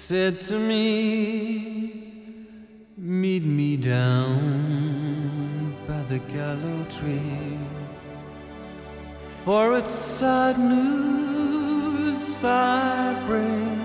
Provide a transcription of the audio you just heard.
said to me, meet me down by the gallow tree, for it's sad news I bring.